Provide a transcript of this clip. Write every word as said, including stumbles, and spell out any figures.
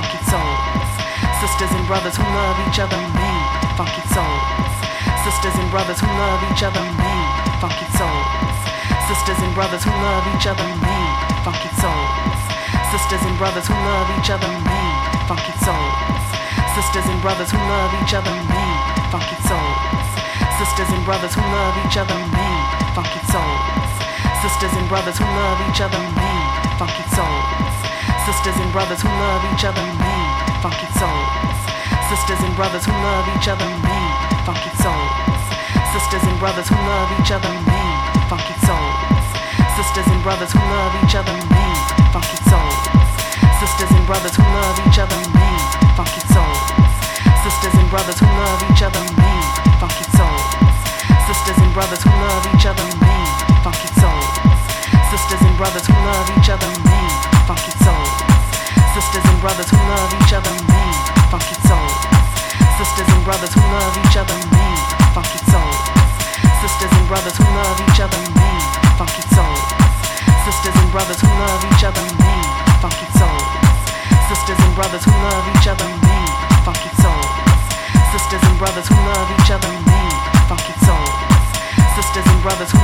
funky souls. Sisters and brothers who love each other, mean, funky souls. Sisters and brothers who love each other, mean, funky souls. Sisters and brothers who love each other, mean, funky souls. Sisters and brothers who love each other, mean, funky souls. Sisters and brothers who love each other, mean, funky souls. Sisters and brothers who love each other, mean, funky souls. Sisters and brothers who love each other, mean, funky souls. Sisters and brothers who love each other, mean, funky souls. Sisters and brothers who love each other, mean, funky souls. Sisters and brothers who love each other, mean, funky souls. Sisters and brothers who love each other, mean, funky souls. Sisters and brothers who love each other, mean, funky souls. Sisters and brothers who love each other, mean, funky souls. Sisters and brothers who love each other, mean, funky souls. Sisters and brothers who love each other, mean, funky souls. Sisters and brothers who love each other, mean, funky souls. Sisters and brothers who love each other, mean, funky souls. Sisters and brothers who love each other, mean, funky souls. Sisters and brothers who love each other, mean, funky souls. Sisters and brothers who love each other, mean, funky souls. Sisters and brothers who love each other, mean, funky souls. Sisters and brothers who